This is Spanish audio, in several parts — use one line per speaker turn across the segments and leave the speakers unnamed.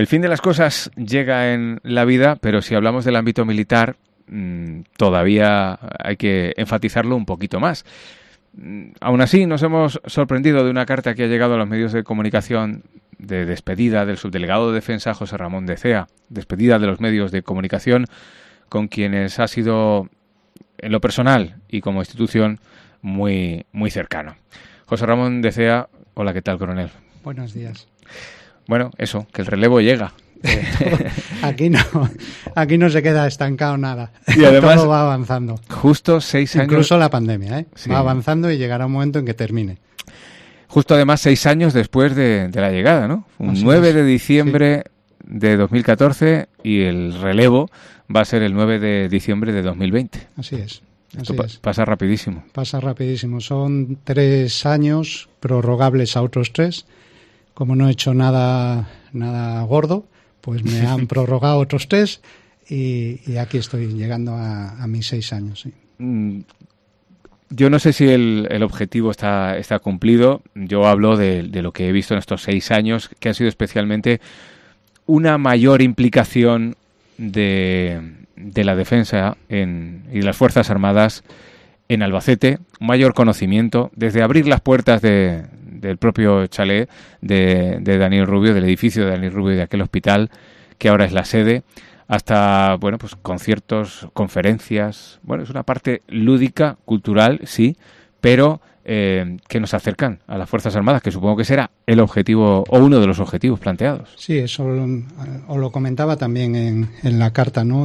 El fin de las cosas llega en la vida, pero si hablamos del ámbito militar, todavía hay que enfatizarlo un poquito más. Aún así, nos hemos sorprendido de una carta que ha llegado a los medios de comunicación de despedida del subdelegado de Defensa, José Ramón de Cea, despedida de los medios de comunicación con quienes ha sido, en lo personal y como institución, muy, muy cercano. José Ramón de Cea, hola, ¿qué tal, coronel?
Buenos días.
Bueno, eso, que el relevo llega.
Aquí no se queda estancado nada.
Y además,
todo va avanzando.
Justo 6 años.
Incluso la pandemia, ¿eh?
Sí.
Va avanzando y llegará un momento en que termine.
Justo además 6 años después de la llegada, ¿no? Un 9 de diciembre de 2014 y el relevo va a ser el 9 de diciembre de 2020.
Así es.
Esto pasa rapidísimo.
Pasa rapidísimo. Son 3 años prorrogables a otros 3. Como no he hecho nada gordo, pues me han prorrogado otros 3 y aquí estoy llegando a mis 6 años. Sí.
Yo no sé si el objetivo está cumplido. Yo hablo de lo que he visto en estos 6 años, que ha sido especialmente una mayor implicación de la defensa y de las Fuerzas Armadas en Albacete, un mayor conocimiento, desde abrir las puertas del propio chalet de Daniel Rubio, del edificio de Daniel Rubio y de aquel hospital, que ahora es la sede, hasta, bueno, pues conciertos, conferencias. Bueno, es una parte lúdica, cultural, sí, pero que nos acercan a las Fuerzas Armadas, que supongo que será el objetivo o uno de los objetivos planteados.
Sí, eso os lo comentaba también en la carta, ¿no?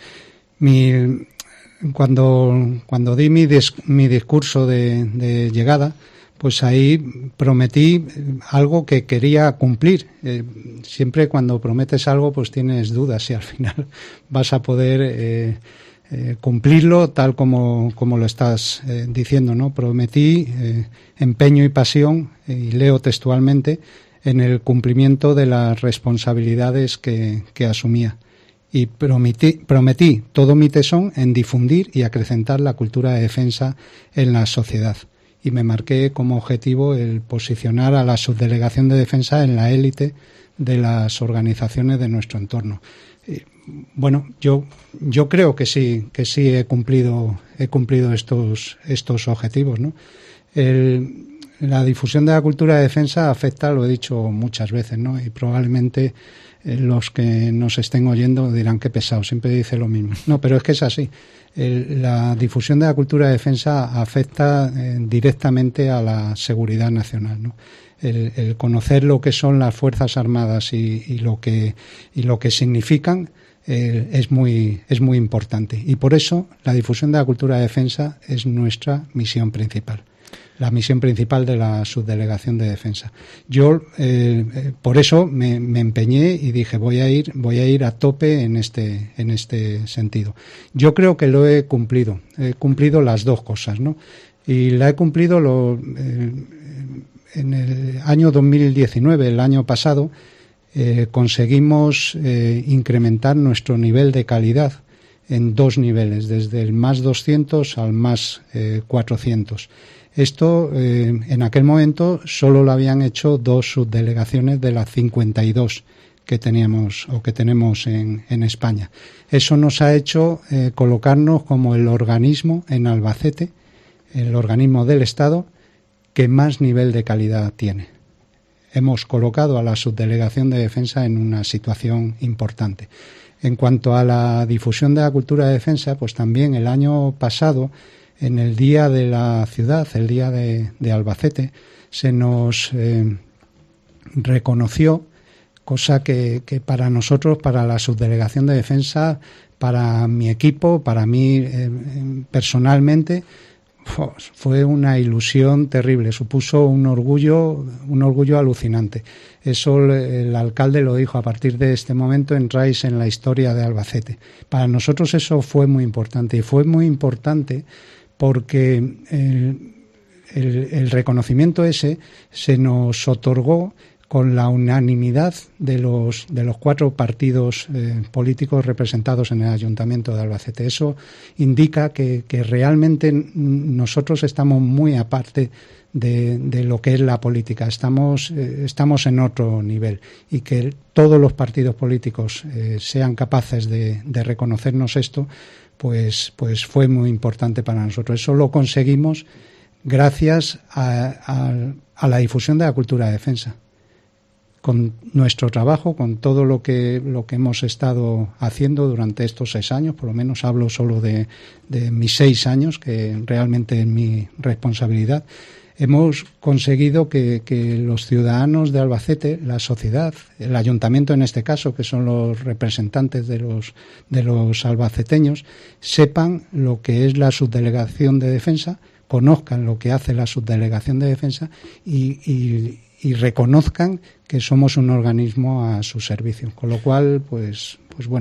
Cuando di mi discurso de llegada, pues ahí prometí algo que quería cumplir. Siempre cuando prometes algo, pues tienes dudas si al final vas a poder cumplirlo tal como lo estás diciendo, ¿no? Prometí empeño y pasión, y leo textualmente, en el cumplimiento de las responsabilidades que asumía. Y prometí todo mi tesón en difundir y acrecentar la cultura de defensa en la sociedad. Y me marqué como objetivo el posicionar a la subdelegación de defensa en la élite de las organizaciones de nuestro entorno. Bueno, yo creo que sí he cumplido estos objetivos, ¿no? La difusión de la cultura de defensa afecta, lo he dicho muchas veces, ¿no? Y probablemente los que nos estén oyendo dirán qué pesado, siempre dice lo mismo. No, pero es que es así. La difusión de la cultura de defensa afecta directamente a la seguridad nacional, ¿no? El conocer lo que son las Fuerzas Armadas y lo que significan es muy importante. Y por eso la difusión de la cultura de defensa es nuestra misión principal. La misión principal de la subdelegación de defensa. Yo por eso me empeñé y dije voy a ir a tope en este sentido. Yo creo que lo he cumplido las dos cosas, ¿no? Y la he cumplido en el año 2019, el año pasado, conseguimos incrementar nuestro nivel de calidad en 2 niveles, desde el más 200 al más 400. Esto, en aquel momento, solo lo habían hecho 2 subdelegaciones de las 52 que teníamos o que tenemos en España. Eso nos ha hecho colocarnos como el organismo en Albacete, el organismo del Estado, que más nivel de calidad tiene. Hemos colocado a la subdelegación de defensa en una situación importante. En cuanto a la difusión de la cultura de defensa, pues también el año pasado, en el Día de la Ciudad, el Día de Albacete, se nos reconoció, cosa que para nosotros, para la subdelegación de defensa, para mi equipo, para mí personalmente, fue una ilusión terrible, supuso un orgullo alucinante. Eso el alcalde lo dijo: a partir de este momento entráis en la historia de Albacete. Para nosotros eso fue muy importante, y fue muy importante porque el reconocimiento ese se nos otorgó con la unanimidad de los 4 partidos políticos representados en el Ayuntamiento de Albacete. Eso indica que realmente nosotros estamos muy aparte de lo que es la política. Estamos en otro nivel, y que todos los partidos políticos sean capaces de reconocernos esto, pues fue muy importante para nosotros. Eso lo conseguimos gracias a la difusión de la cultura de defensa. Con nuestro trabajo, con todo lo que hemos estado haciendo durante estos 6 años, por lo menos hablo solo de mis 6 años, que realmente es mi responsabilidad, hemos conseguido que los ciudadanos de Albacete, la sociedad, el ayuntamiento en este caso, que son los representantes de los albaceteños, sepan lo que es la subdelegación de defensa, conozcan lo que hace la subdelegación de defensa y reconozcan que somos un organismo a su servicio. Con lo cual, pues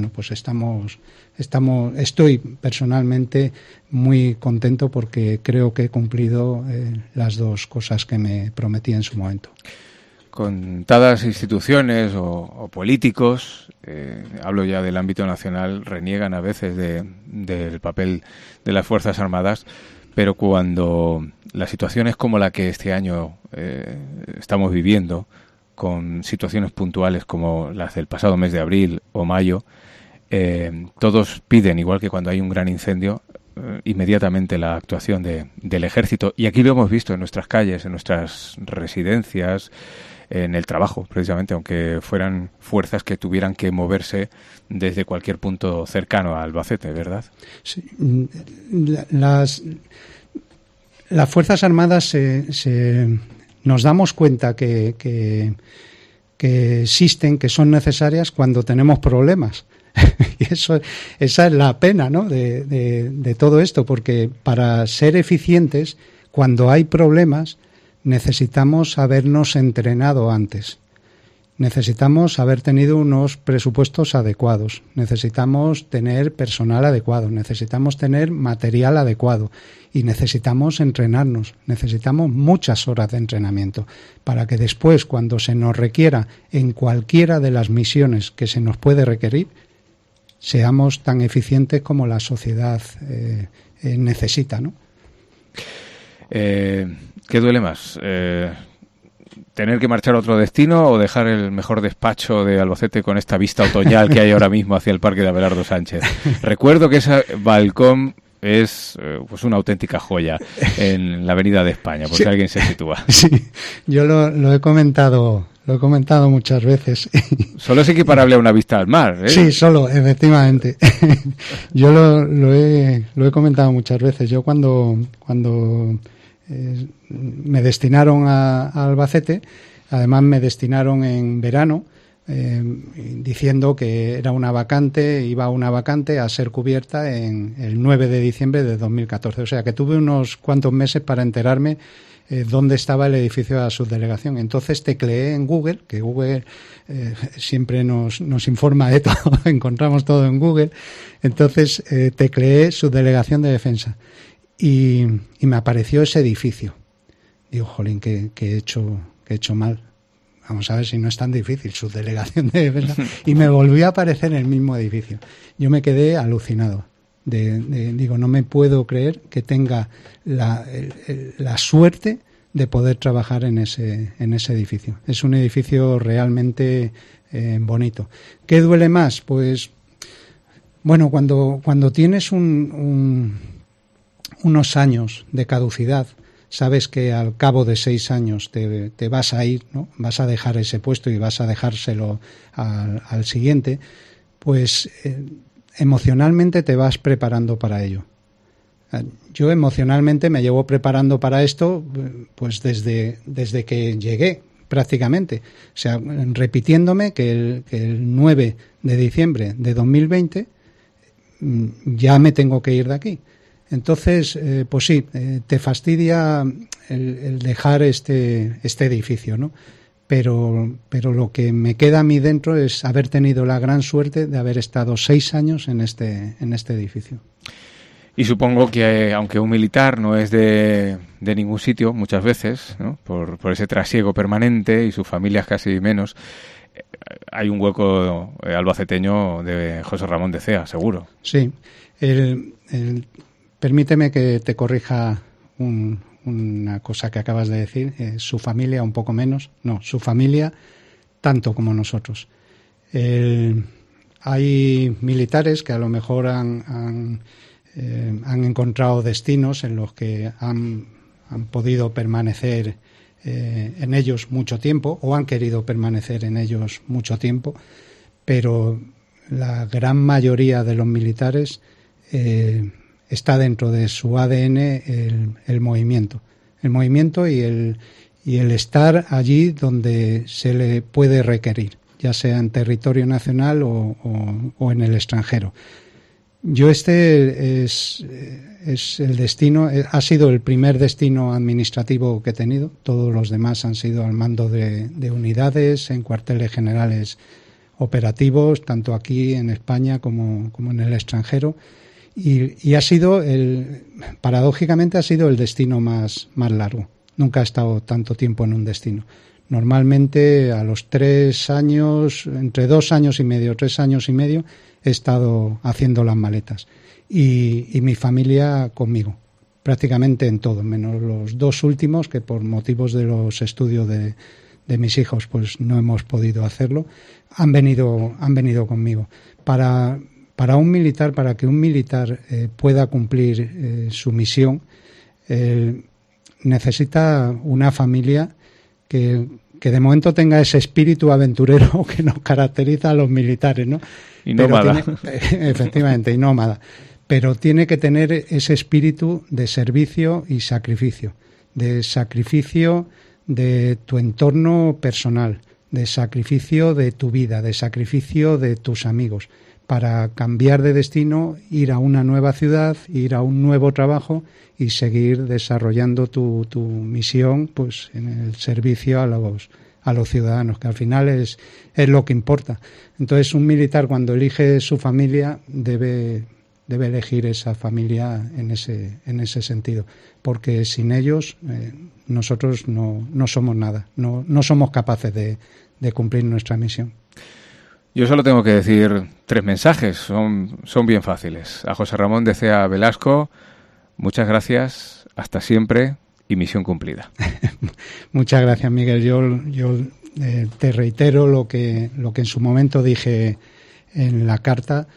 estoy personalmente muy contento, porque creo que he cumplido las 2 cosas que me prometí en su momento.
Contadas instituciones o políticos, hablo ya del ámbito nacional, reniegan a veces del papel de las Fuerzas Armadas, pero cuando la situación es como la que este año estamos viviendo, con situaciones puntuales como las del pasado mes de abril o mayo, todos piden, igual que cuando hay un gran incendio, inmediatamente la actuación del Ejército. Y aquí lo hemos visto en nuestras calles, en nuestras residencias, en el trabajo, precisamente, aunque fueran fuerzas que tuvieran que moverse desde cualquier punto cercano a Albacete, ¿verdad?
Sí, las Fuerzas Armadas nos damos cuenta que existen, que son necesarias cuando tenemos problemas. Y esa es la pena, ¿no?, de todo esto, porque para ser eficientes, cuando hay problemas, necesitamos habernos entrenado antes. Necesitamos haber tenido unos presupuestos adecuados, necesitamos tener personal adecuado, necesitamos tener material adecuado y necesitamos entrenarnos, necesitamos muchas horas de entrenamiento para que después, cuando se nos requiera en cualquiera de las misiones que se nos puede requerir, seamos tan eficientes como la sociedad necesita, ¿no?
¿Qué duele más? ¿Tener que marchar a otro destino o dejar el mejor despacho de Albacete con esta vista otoñal que hay ahora mismo hacia el Parque de Abelardo Sánchez? Recuerdo que ese balcón es pues una auténtica joya en la Avenida de España, por si alguien se sitúa.
Sí, yo lo he comentado muchas veces.
Solo es equiparable a una vista al mar, ¿eh?
Sí, solo, efectivamente. Yo lo he comentado muchas veces. Yo cuando me destinaron a Albacete, además me destinaron en verano, diciendo que era iba una vacante a ser cubierta en el 9 de diciembre de 2014. O sea que tuve unos cuantos meses para enterarme dónde estaba el edificio de la subdelegación. Entonces tecleé en Google, que Google siempre nos informa de todo, encontramos todo en Google. Entonces tecleé subdelegación de defensa y me apareció ese edificio. Digo, jolín, que he hecho mal. Vamos a ver si no es tan difícil, subdelegación de defensa. Y me volvió a aparecer en el mismo edificio. Yo me quedé alucinado. Digo, no me puedo creer que tenga la suerte de poder trabajar en ese edificio. Es un edificio realmente bonito. ¿Qué duele más? Pues, bueno, cuando tienes unos años de caducidad, sabes que al cabo de 6 años te vas a ir, ¿no? Vas a dejar ese puesto y vas a dejárselo al siguiente, pues emocionalmente te vas preparando para ello. Yo emocionalmente me llevo preparando para esto pues desde que llegué, prácticamente. O sea, repitiéndome que el 9 de diciembre de 2020 ya me tengo que ir de aquí. Entonces, pues sí, te fastidia el dejar este edificio, ¿no? Pero lo que me queda a mí dentro es haber tenido la gran suerte de haber estado 6 años en este edificio.
Y supongo que, aunque un militar no es de ningún sitio, muchas veces, ¿no? por ese trasiego permanente y sus familias casi menos, hay un hueco albaceteño de José Ramón de Cea, seguro.
Sí. Permíteme que te corrija una cosa que acabas de decir. Su familia un poco menos. No, su familia tanto como nosotros. Hay militares que a lo mejor han encontrado destinos en los que han podido permanecer en ellos mucho tiempo o han querido permanecer en ellos mucho tiempo, pero la gran mayoría de los militares está dentro de su ADN el movimiento y el estar allí donde se le puede requerir, ya sea en territorio nacional o en el extranjero. Yo es el destino, ha sido el primer destino administrativo que he tenido. Todos los demás han sido al mando de unidades, en cuarteles generales operativos, tanto aquí en España como en el extranjero. Y ha sido paradójicamente ha sido el destino más largo. Nunca he estado tanto tiempo en un destino. Normalmente a los 3 años, entre 2 años y medio, 3 años y medio, he estado haciendo las maletas. Y mi familia conmigo, prácticamente en todo, menos los 2 últimos, que por motivos de los estudios de mis hijos pues no hemos podido hacerlo, han venido conmigo. Para que un militar pueda cumplir su misión, necesita una familia que de momento tenga ese espíritu aventurero que nos caracteriza a los militares, ¿no?
Y nómada.
Efectivamente, y nómada. Pero tiene que tener ese espíritu de servicio y sacrificio de tu entorno personal, de sacrificio de tu vida, de sacrificio de tus amigos, para cambiar de destino, ir a una nueva ciudad, ir a un nuevo trabajo y seguir desarrollando tu misión pues en el servicio a los ciudadanos, que al final es lo que importa. Entonces, un militar cuando elige su familia debe elegir esa familia en ese sentido, porque sin ellos nosotros no somos nada, no somos capaces de cumplir nuestra misión.
Yo solo tengo que decir 3 mensajes, son bien fáciles. A José Ramón de Cea Velasco, muchas gracias, hasta siempre y misión cumplida.
Muchas gracias, Miguel. Yo te reitero lo que en su momento dije en la carta.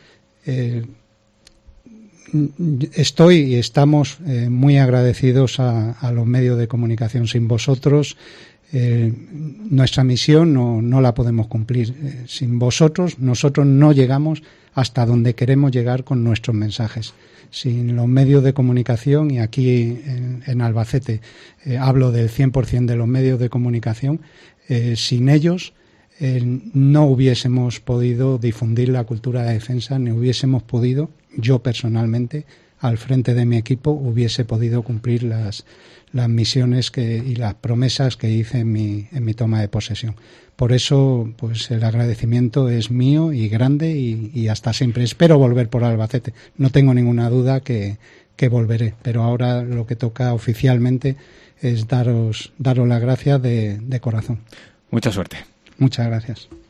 Estoy y estamos muy agradecidos a los medios de comunicación. Sin vosotros nuestra misión no la podemos cumplir. Sin vosotros nosotros no llegamos hasta donde queremos llegar con nuestros mensajes. Sin los medios de comunicación, y aquí en Albacete hablo del 100% de los medios de comunicación, sin ellos no hubiésemos podido difundir la cultura de defensa, ni hubiésemos podido, yo personalmente, al frente de mi equipo, hubiese podido cumplir las misiones y las promesas que hice en mi toma de posesión. Por eso, pues el agradecimiento es mío y grande y hasta siempre. Espero volver por Albacete. No tengo ninguna duda que volveré, pero ahora lo que toca oficialmente es daros las gracias de corazón.
Mucha suerte.
Muchas gracias.